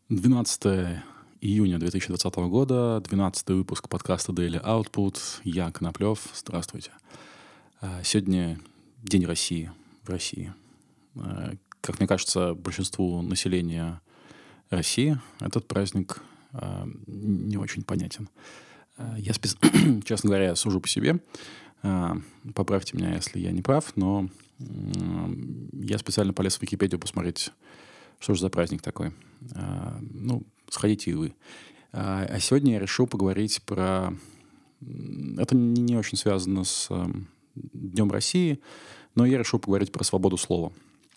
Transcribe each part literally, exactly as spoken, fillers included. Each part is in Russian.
двенадцатое июня две тысячи двадцатого года, двенадцатый выпуск подкаста Daily Output. Я Коноплев. Здравствуйте. Сегодня День России в России. Как мне кажется, большинству населения России этот праздник не очень понятен. Я, спец... честно говоря, сужу по себе. Поправьте меня, если я не прав, но я специально полез в Википедию посмотреть, что же за праздник такой. Ну, сходите и вы. А сегодня я решил поговорить про... Это не очень связано с Днем России, но я решил поговорить про свободу слова.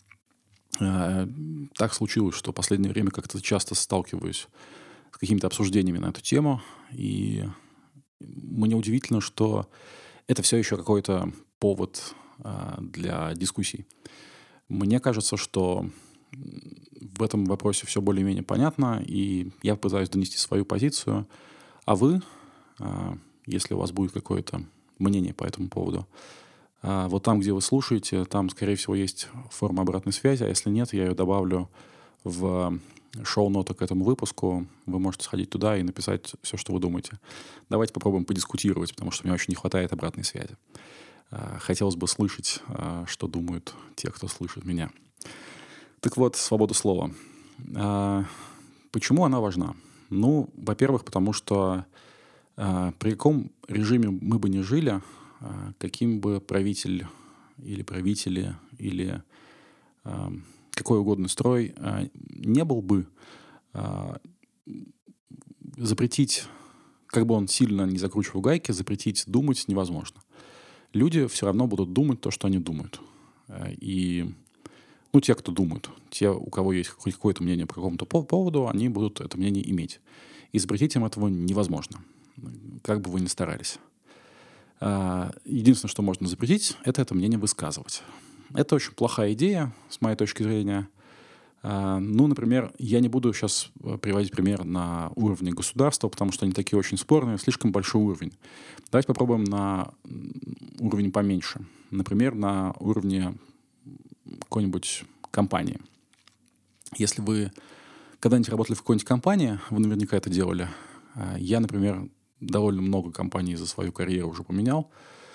Так случилось, что в последнее время как-то часто сталкиваюсь с какими-то обсуждениями на эту тему, и мне удивительно, что это все еще какой-то повод для дискуссий. Мне кажется, что в этом вопросе все более-менее понятно, и я пытаюсь донести свою позицию. А вы, если у вас будет какое-то мнение по этому поводу, вот там, где вы слушаете, там, скорее всего, есть форма обратной связи, а если нет, я ее добавлю в шоу-ноты к этому выпуску. Вы можете сходить туда и написать все, что вы думаете. Давайте попробуем подискутировать, потому что мне очень не хватает обратной связи. Хотелось бы слышать, что думают те, кто слышит меня. Так вот, свобода слова. А, почему она важна? Ну, во-первых, потому что а, при каком режиме мы бы ни жили, а, каким бы правитель или правители, или а, какой угодно строй а, не был бы, а, запретить, как бы он сильно не закручивал гайки, запретить думать невозможно. Люди все равно будут думать то, что они думают. И... Ну, те, кто думают, те, у кого есть хоть какое-то мнение по какому-то поводу, они будут это мнение иметь. И запретить им этого невозможно, как бы вы ни старались. Единственное, что можно запретить, это это мнение высказывать. Это очень плохая идея, с моей точки зрения. Ну, например, я не буду сейчас приводить пример на уровне государства, потому что они такие очень спорные, слишком большой уровень. Давайте попробуем на уровень поменьше. Например, на уровне какой-нибудь компании. Если вы когда-нибудь работали в какой-нибудь компании, вы наверняка это делали. Я, например, довольно много компаний за свою карьеру уже поменял.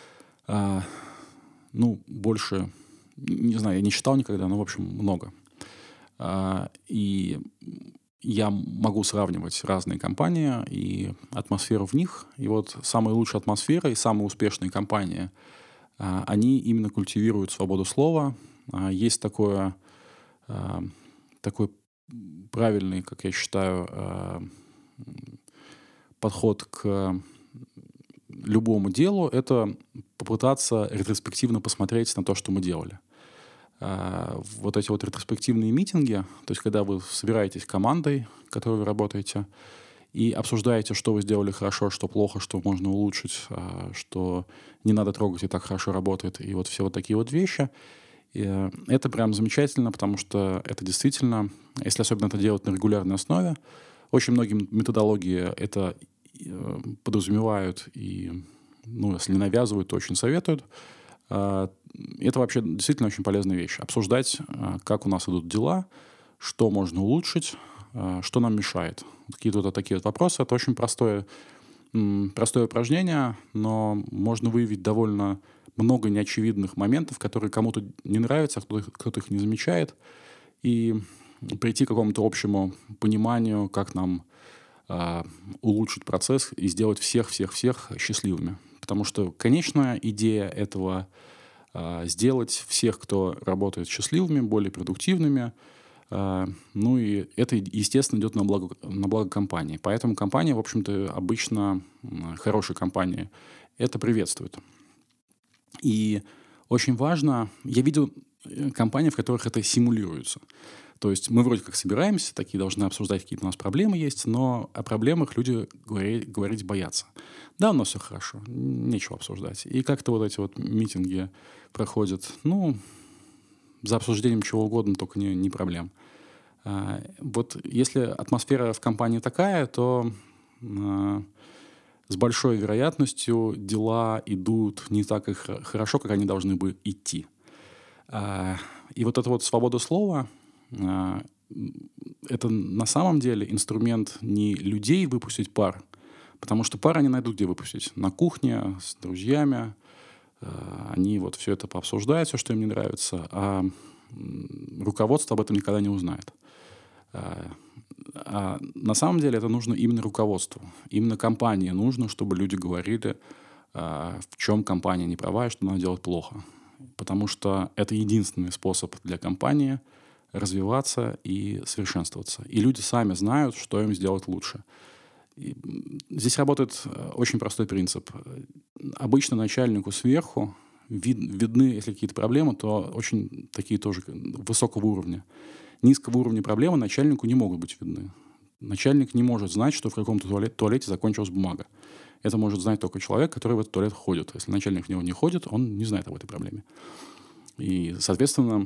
Ну, больше, не знаю, я не считал никогда, но, в общем, много. И я могу сравнивать разные компании и атмосферу в них. И вот самая лучшая атмосфера и самые успешные компании, они именно культивируют свободу слова. Есть такое, такой правильный, как я считаю, подход к любому делу. Это попытаться ретроспективно посмотреть на то, что мы делали. Вот эти вот ретроспективные митинги, то есть когда вы собираетесь командой, в которой вы работаете, и обсуждаете, что вы сделали хорошо, что плохо, что можно улучшить, что не надо трогать и так хорошо работает, и вот все вот такие вот вещи. И это прям замечательно, потому что это действительно, если особенно это делать на регулярной основе, очень многие методологии это подразумевают и, ну, если не навязывают, то очень советуют. Это вообще действительно очень полезная вещь. Обсуждать, как у нас идут дела, что можно улучшить, что нам мешает. Какие-то вот такие вот вопросы. Это очень простое, простое упражнение, но можно выявить довольно много неочевидных моментов, которые кому-то не нравятся, а кто-то, кто-то их не замечает, и прийти к какому-то общему пониманию, как нам э, улучшить процесс и сделать всех-всех-всех счастливыми. Потому что конечная идея этого э, сделать всех, кто работает, счастливыми, более продуктивными. Э, ну и это, естественно, идет на благо, на благо компании. Поэтому компания, в общем-то, обычно э, хорошие компании это приветствуют. И очень важно, я видел компании, в которых это симулируется. То есть мы вроде как собираемся, такие должны обсуждать, какие-то у нас проблемы есть, но о проблемах люди говорить, говорить боятся. Да, у нас все хорошо, нечего обсуждать. И как-то вот эти вот митинги проходят, ну, за обсуждением чего угодно, только не, не проблем. А, вот если атмосфера в компании такая, то а, с большой вероятностью дела идут не так и хорошо, как они должны бы идти. А, и вот эта вот свобода слова, это на самом деле инструмент не людей выпустить пар, потому что пар они найдут где выпустить. На кухне, с друзьями. Они вот все это пообсуждают, все, что им не нравится, а руководство об этом никогда не узнает. А на самом деле это нужно именно руководству. Именно компании нужно, чтобы люди говорили, в чем компания не права и что надо делать плохо. Потому что это единственный способ для компании развиваться и совершенствоваться. И люди сами знают, что им сделать лучше. И здесь работает очень простой принцип. Обычно начальнику сверху вид, видны, если какие-то проблемы, то очень такие тоже высокого уровня. Низкого уровня проблемы начальнику не могут быть видны. Начальник не может знать, что в каком-то туалете, туалете закончилась бумага. Это может знать только человек, который в этот туалет ходит. Если начальник в него не ходит, он не знает об этой проблеме. И, соответственно,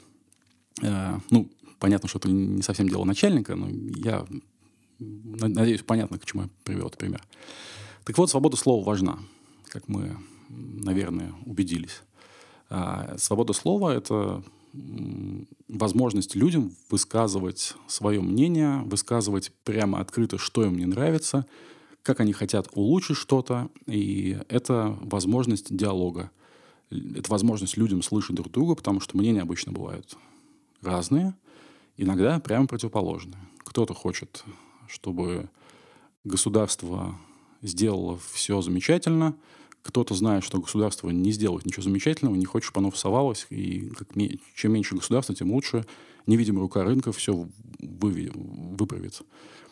э, ну, понятно, что это не совсем дело начальника, но я надеюсь, понятно, к чему я привел этот пример. Так вот, свобода слова важна, как мы, наверное, убедились. А свобода слова – это возможность людям высказывать свое мнение, высказывать прямо открыто, что им не нравится, как они хотят улучшить что-то, и это возможность диалога. Это возможность людям слышать друг друга, потому что мнения обычно бывают разные, иногда прямо противоположные. Кто-то хочет, чтобы государство сделало все замечательно, кто-то знает, что государство не сделает ничего замечательного, не хочет, чтобы оно всовалось, и как, чем меньше государства, тем лучше. Невидимая рука рынка все вы, выправит.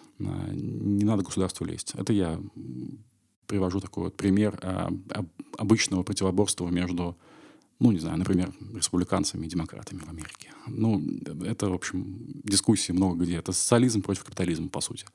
Не надо государству лезть. Это я привожу такой вот пример а, а, обычного противоборства между, ну, не знаю, например, республиканцами и демократами в Америке. Ну, это, в общем, дискуссии много где. Это социализм против капитализма, по сути.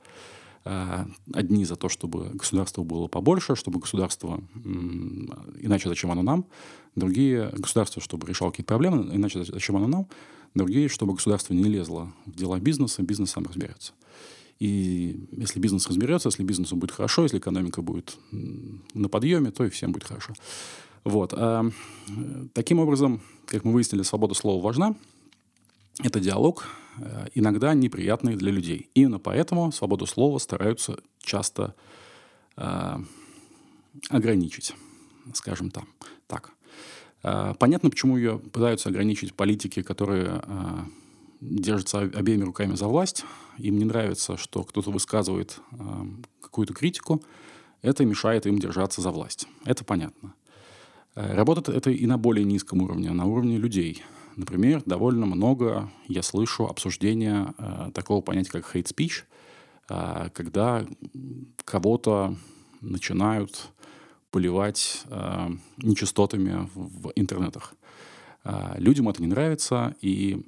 Одни за то, чтобы государство было побольше, чтобы государство... Иначе зачем оно нам? Другие — государство, чтобы решало какие-то проблемы, иначе зачем оно нам? Другие, чтобы государство не лезло в дела бизнеса, бизнес сам разберется. И если бизнес разберется, если бизнесу будет хорошо, если экономика будет на подъеме, то и всем будет хорошо. Вот. А, таким образом, как мы выяснили, свобода слова важна. Это диалог, иногда неприятный для людей. Именно поэтому свободу слова стараются часто э, ограничить, скажем там, так. Э, понятно, почему ее пытаются ограничить политики, которые э, держатся обеими руками за власть. Им не нравится, что кто-то высказывает э, какую-то критику. Это мешает им держаться за власть. Это понятно. Э, работает это и на более низком уровне, на уровне людей. Например, довольно много я слышу обсуждения э, такого понятия, как hate speech, э, когда кого-то начинают поливать э, нечистотами в, в интернетах. Э, людям это не нравится, и,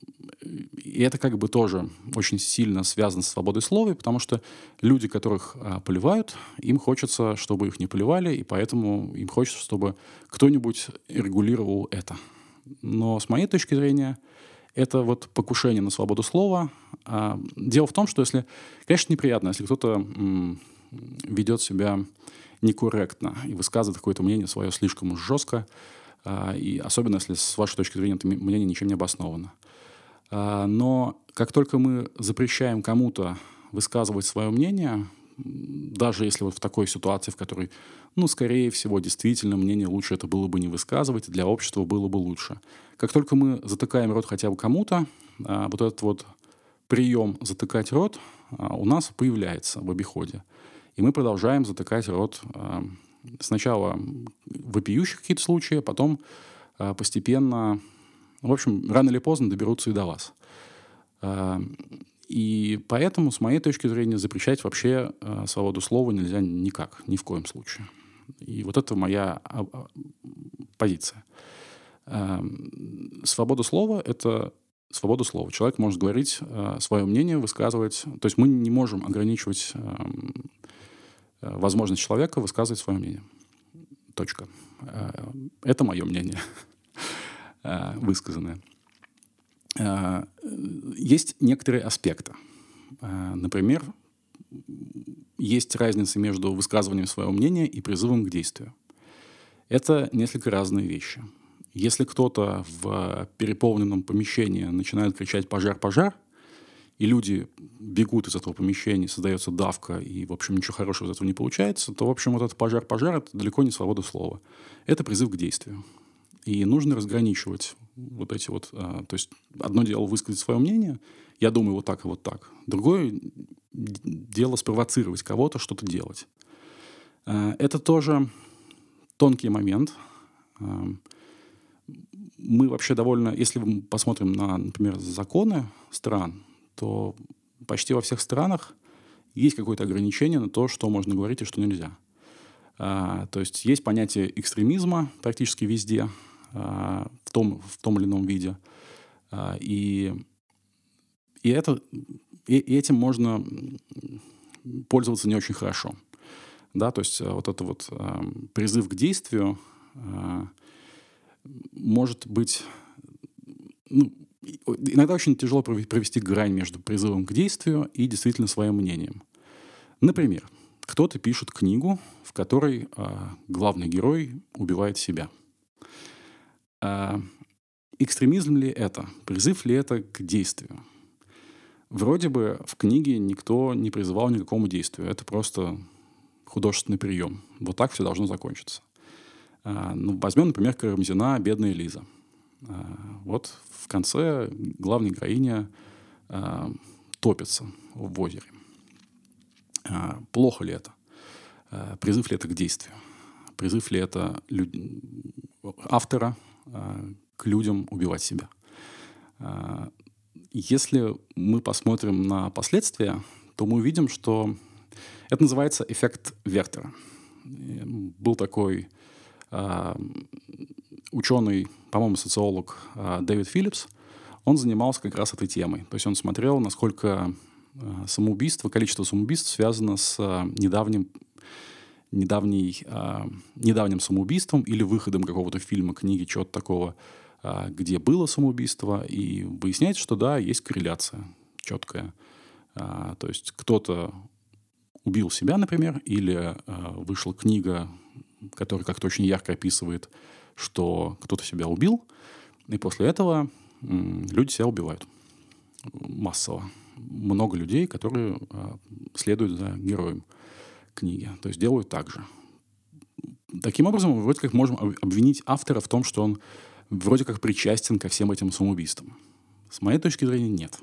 и это как бы тоже очень сильно связано с свободой слова, потому что люди, которых э, поливают, им хочется, чтобы их не поливали, и поэтому им хочется, чтобы кто-нибудь регулировал это. Но с моей точки зрения, это вот покушение на свободу слова. А, дело в том, что если... Конечно, неприятно, если кто-то м, ведет себя некорректно и высказывает какое-то мнение свое слишком уж жестко, а, и особенно если с вашей точки зрения это мнение ничем не обосновано. А, но как только мы запрещаем кому-то высказывать свое мнение, даже если вот в такой ситуации, в которой, ну, скорее всего, действительно мнение лучше это было бы не высказывать, для общества было бы лучше. Как только мы затыкаем рот хотя бы кому-то, а, вот этот вот прием затыкать рот а, у нас появляется в обиходе. И мы продолжаем затыкать рот а, сначала вопиющих какие-то случаи, потом а, постепенно, в общем, рано или поздно доберутся и до вас. А, И поэтому, с моей точки зрения, запрещать вообще э, свободу слова нельзя никак, ни в коем случае. И вот это моя э, позиция. Э, свобода слова – это свобода слова. Человек может говорить э, свое мнение, высказывать. То есть мы не можем ограничивать э, э, возможность человека высказывать свое мнение. Точка. Э, это мое мнение, э, высказанное. Есть некоторые аспекты. Например, есть разница между высказыванием своего мнения и призывом к действию. Это несколько разные вещи. Если кто-то в переполненном помещении начинает кричать «пожар, пожар», и люди бегут из этого помещения, создается давка, и, в общем, ничего хорошего из этого не получается, то, в общем, вот этот пожар-пожар — это далеко не свобода слова. Это призыв к действию. И нужно разграничивать вот эти вот... А, то есть одно дело высказать свое мнение, я думаю вот так и вот так. Другое дело спровоцировать кого-то что-то делать. А, это тоже тонкий момент. А, мы вообще довольно... Если мы посмотрим на, например, законы стран, то почти во всех странах есть какое-то ограничение на то, что можно говорить и что нельзя. А, то есть есть понятие экстремизма практически везде, а, в том, в том или ином виде. А, и, и, это, и, и этим можно пользоваться не очень хорошо. Да, то есть вот это вот а, призыв к действию а, может быть... Ну, иногда очень тяжело провести грань между призывом к действию и действительно своим мнением. Например, кто-то пишет книгу, в которой а, главный герой убивает себя. А, экстремизм ли это? Призыв ли это к действию? Вроде бы в книге никто не призывал ни к какому действию. Это просто художественный прием. Вот так все должно закончиться. А, ну, возьмем, например, Карамзина «Бедная Лиза». А, вот в конце главная героиня а, топится в озере. А, плохо ли это? А, призыв ли это к действию? Призыв ли это люд... автора а, к людям убивать себя? А, если мы посмотрим на последствия, то мы увидим, что это называется эффект Вертера. Был такой а, ученый, по-моему, социолог а, Дэвид Филлипс. Он занимался как раз этой темой. То есть он смотрел, насколько а, самоубийство, количество самоубийств связано с а, недавним, недавней, а, недавним самоубийством или выходом какого-то фильма, книги, чего-то такого, а, где было самоубийство. И выясняется, что да, есть корреляция четкая. А, то есть кто-то убил себя, например, или а, вышла книга, которая как-то очень ярко описывает, что кто-то себя убил, и после этого м, люди себя убивают массово. Много людей, которые а, следуют за героем книги, то есть делают так же. Таким образом, мы вроде как можем обвинить автора в том, что он вроде как причастен ко всем этим самоубийствам. С моей точки зрения, нет.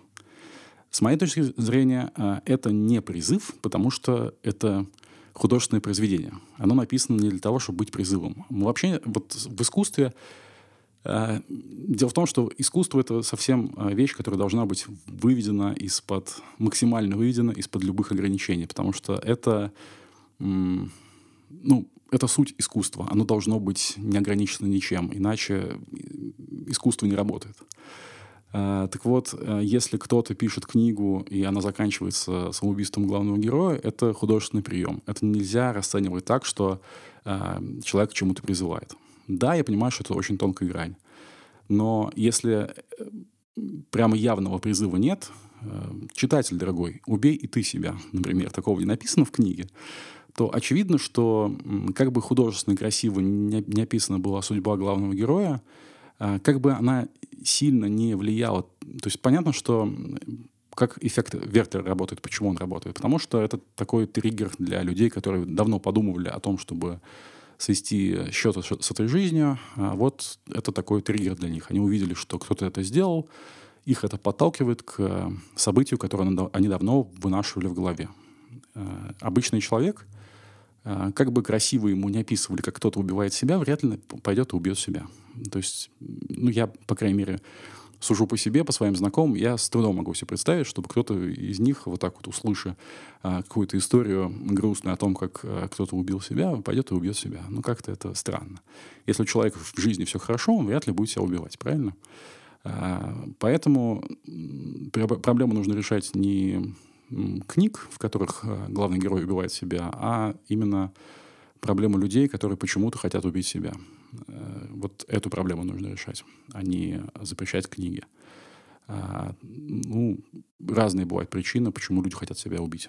С моей точки зрения, а, это не призыв, потому что это художественное произведение. Оно написано не для того, чтобы быть призывом. Мы вообще вот в искусстве... Э, дело в том, что искусство — это совсем э, вещь, которая должна быть выведена из-под... максимально выведена из-под любых ограничений, потому что это... М, ну, это суть искусства. Оно должно быть не ограничено ничем, иначе искусство не работает. Uh, так вот, uh, если кто-то пишет книгу, и она заканчивается самоубийством главного героя, это художественный прием. Это нельзя расценивать так, что uh, человек к чему-то призывает. Да, я понимаю, что это очень тонкая грань. Но если прямо явного призыва нет, uh, читатель дорогой, убей и ты себя, например, такого не написано в книге, то очевидно, что как бы художественно и красиво не, не описана была судьба главного героя, как бы она сильно не влияла. То есть понятно, что как эффект Вертера работает, почему он работает. Потому что это такой триггер для людей, которые давно подумывали о том, чтобы свести счеты с этой жизнью. Вот это такой триггер для них. Они увидели, что кто-то это сделал, их это подталкивает к событию, которое они давно вынашивали в голове. Обычный человек, как бы красиво ему не описывали, как кто-то убивает себя, вряд ли пойдет и убьет себя. То есть, ну, я, по крайней мере, сужу по себе, по своим знакомым, я с трудом могу себе представить, чтобы кто-то из них, вот так вот услыша а, какую-то историю грустную о том, как а, кто-то убил себя, пойдет и убьет себя. Ну, как-то это странно. Если у человека в жизни все хорошо, он вряд ли будет себя убивать, правильно? А, поэтому проблему нужно решать не книг, в которых главный герой убивает себя, а именно проблему людей, которые почему-то хотят убить себя. Вот эту проблему нужно решать, а не запрещать книги. Ну, разные бывают причины, почему люди хотят себя убить.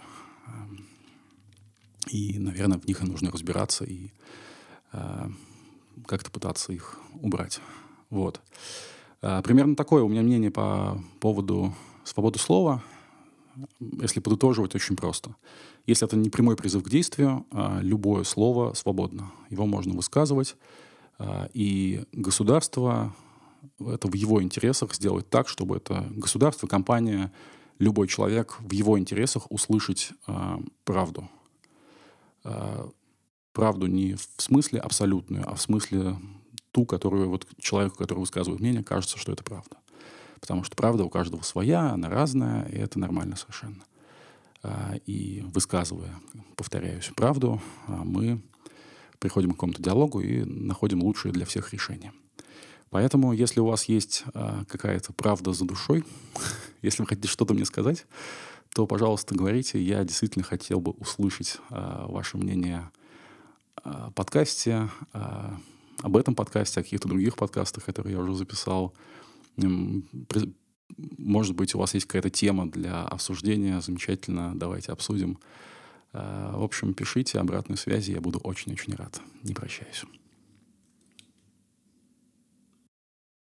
И, наверное, в них и нужно разбираться и как-то пытаться их убрать. Вот. Примерно такое у меня мнение по поводу свободы слова. Если подытоживать, очень просто. Если это не прямой призыв к действию, любое слово свободно. Его можно высказывать. И государство, это в его интересах сделать так, чтобы это государство, компания, любой человек в его интересах услышать правду. Правду не в смысле абсолютную, а в смысле ту, которую вот человеку, который высказывает мнение, кажется, что это правда. Потому что правда у каждого своя, она разная, и это нормально совершенно. И высказывая, повторяюсь, правду, мы приходим к какому-то диалогу и находим лучшие для всех решения. Поэтому, если у вас есть какая-то правда за душой, если вы хотите что-то мне сказать, то, пожалуйста, говорите. Я действительно хотел бы услышать ваше мнение о подкасте, об этом подкасте, о каких-то других подкастах, которые я уже записал. Может быть, у вас есть какая-то тема для обсуждения. Замечательно, давайте обсудим. В общем, пишите обратную связь, я буду очень-очень рад. Не прощаюсь.